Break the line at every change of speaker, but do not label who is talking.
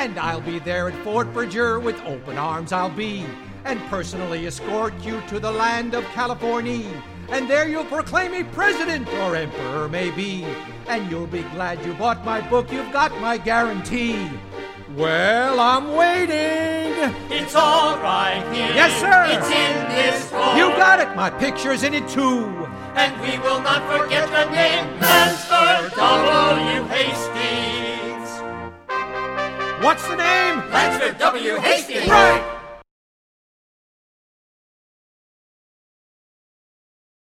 And I'll be there at Fort Bridger with open arms I'll be, and personally escort you to the land of California. And there you'll proclaim me president or emperor maybe, and you'll be glad you bought my book, you've got my guarantee. Well, I'm waiting.
It's all right here.
Yes, sir.
It's in this book.
You got it. My picture's in it, too.
And we will not forget the name Lansford W. Hastings.
What's the name?
Lansford W. Hastings.
Right.